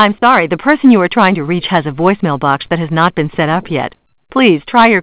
I'm sorry, the person you are trying to reach has a voicemail box that has not been set up yet. Please try your